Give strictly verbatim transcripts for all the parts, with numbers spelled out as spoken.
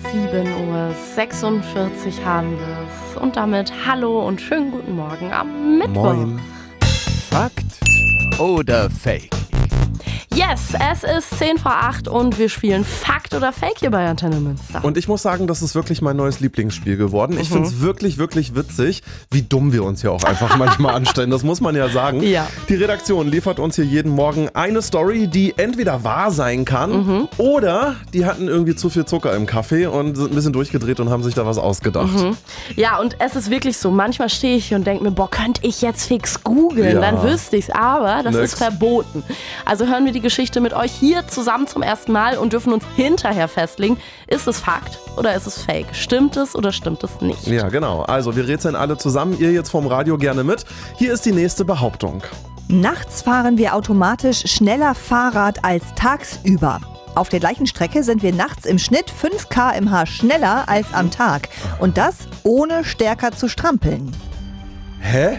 sieben Uhr sechsundvierzig haben wir es. Und damit hallo und schönen guten Morgen am Mittwoch. Moin. Fakt oder Fake? Yes, es ist zehn vor acht und wir spielen Fakt oder Fake hier bei Antenne Münster. Und ich muss sagen, das ist wirklich mein neues Lieblingsspiel geworden. Ich mhm. finde es wirklich, wirklich witzig, wie dumm wir uns hier auch einfach manchmal anstellen. Das muss man ja sagen. Ja. Die Redaktion liefert uns hier jeden Morgen eine Story, die entweder wahr sein kann Mhm. oder die hatten irgendwie zu viel Zucker im Kaffee und sind ein bisschen durchgedreht und haben sich da was ausgedacht. Mhm. Ja, und es ist wirklich so, manchmal stehe ich hier und denke mir, boah, könnte ich jetzt fix googeln, Ja. dann wüsste ich es, aber das Nix. ist verboten. Also hören wir die Geschichte mit euch hier zusammen zum ersten Mal und dürfen uns hinterher festlegen, ist es Fakt oder ist es Fake? Stimmt es oder stimmt es nicht? Ja, genau. Also wir rätseln alle zusammen, ihr jetzt vom Radio gerne mit. Hier ist die nächste Behauptung. Nachts fahren wir automatisch schneller Fahrrad als tagsüber. Auf der gleichen Strecke sind wir nachts im Schnitt fünf Kilometer pro Stunde schneller als am Tag. Und das ohne stärker zu strampeln. Hä?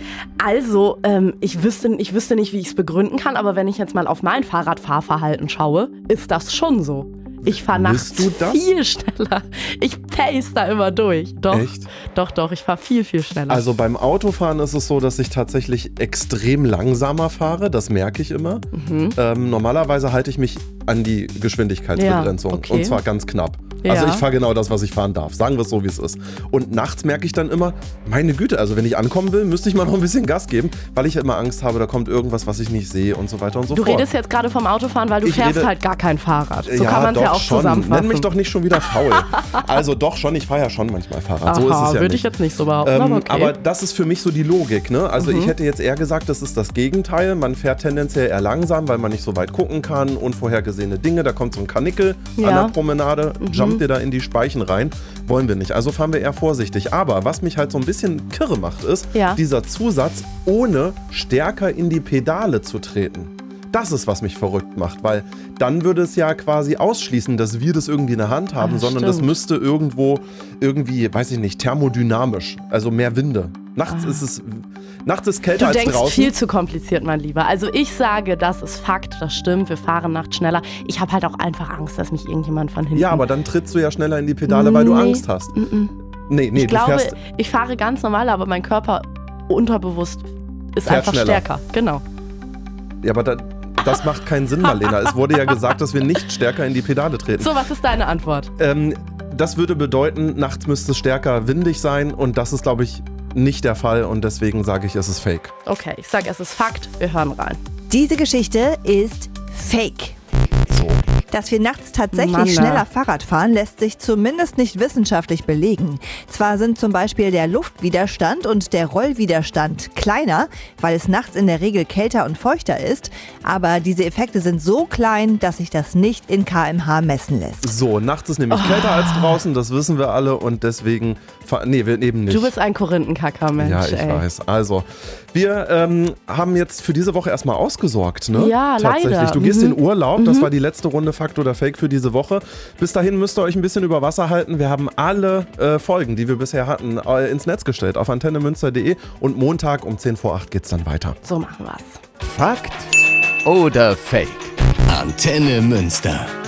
Also, ähm, ich, wüsste, ich wüsste nicht, wie ich es begründen kann, aber wenn ich jetzt mal auf mein Fahrradfahrverhalten schaue, ist das schon so. Ich fahre nachts Bist du das? viel schneller. Ich pace da immer durch. Doch, Echt? doch, doch, ich fahre viel, viel schneller. Also beim Autofahren ist es so, dass ich tatsächlich extrem langsamer fahre. Das merke ich immer. Mhm. Ähm, normalerweise halte ich mich an die Geschwindigkeitsbegrenzung. Ja, okay. Und zwar ganz knapp. Ja. Also ich fahre genau das, was ich fahren darf. Sagen wir es so, wie es ist. Und nachts merke ich dann immer, meine Güte, also wenn ich ankommen will, müsste ich mal noch ein bisschen Gas geben, weil ich immer Angst habe, da kommt irgendwas, was ich nicht sehe und so weiter und so Du fort. redest jetzt gerade vom Autofahren, weil du Ich fährst rede- halt gar kein Fahrrad. So ja, kann man es doch ja auch schon. zusammenfassen. Nenn mich doch nicht schon wieder faul. Also doch schon, ich fahre ja schon manchmal Fahrrad. So ist Aha, es ja würde nicht. ich jetzt nicht so behaupten, Ähm, aber okay. aber das ist für mich so die Logik, ne? Also Mhm. ich hätte jetzt eher gesagt, das ist das Gegenteil. Man fährt tendenziell eher langsam, weil man nicht so weit gucken kann. Unvorhergesehene Dinge, da kommt so ein Karnickel Ja. an der Promenade, Mhm. jumpt dir da in die Speichen rein. Wollen wir nicht. Also fahren wir eher vorsichtig. Aber was mich halt so ein bisschen kirre macht, ist Ja. dieser Zusatz, ohne stärker in die Pedale zu treten. Das ist, was mich verrückt macht, weil dann würde es ja quasi ausschließen, dass wir das irgendwie in der Hand haben, Ah, sondern das stimmt. müsste irgendwo, irgendwie, weiß ich nicht, thermodynamisch, also mehr Winde. Nachts Ah. ist es, nachts ist kälter Du als denkst draußen. viel zu kompliziert, mein Lieber. Also ich sage, das ist Fakt, das stimmt, wir fahren nachts schneller. Ich habe halt auch einfach Angst, dass mich irgendjemand von hinten... Ja, aber dann trittst du ja schneller in die Pedale, weil du Nee. Angst hast. Mm-mm. Nee, nee, Ich du glaube, fährst, ich fahre ganz normal, aber mein Körper unterbewusst ist Fährt einfach schneller. stärker. Genau. ja, aber da, das macht keinen Sinn, Marlena. Es wurde ja gesagt, dass wir nicht stärker in die Pedale treten. So, was ist deine Antwort? Ähm, das würde bedeuten, nachts müsste es stärker windig sein und das ist, glaube ich, nicht der Fall und deswegen sage ich, es ist fake. Okay, ich sage, es ist Fakt, wir hören rein. Diese Geschichte ist Fake. So. Dass wir nachts tatsächlich Mann, na. schneller Fahrrad fahren, lässt sich zumindest nicht wissenschaftlich belegen. Zwar sind zum Beispiel der Luftwiderstand und der Rollwiderstand kleiner, weil es nachts in der Regel kälter und feuchter ist, aber diese Effekte sind so klein, dass sich das nicht in Kilometer pro Stunde messen lässt. So, nachts ist nämlich kälter als draußen, das wissen wir alle und deswegen, fa- nee, wir eben nicht. Du bist ein Korinthenkacker, Mensch. ja, ich ey. weiß. Also, wir ähm, haben jetzt für diese Woche erstmal ausgesorgt, ne? Ja, Tatsächlich. leider. Du gehst Mhm. in Urlaub, das war die letzte Runde Fakt oder Fake für diese Woche. Bis dahin müsst ihr euch ein bisschen über Wasser halten. Wir haben alle äh, Folgen, die wir bisher hatten, äh, ins Netz gestellt auf antenne münster punkt de und Montag um zehn vor acht geht's dann weiter. So machen wir's. Fakt oder Fake? Antenne Münster.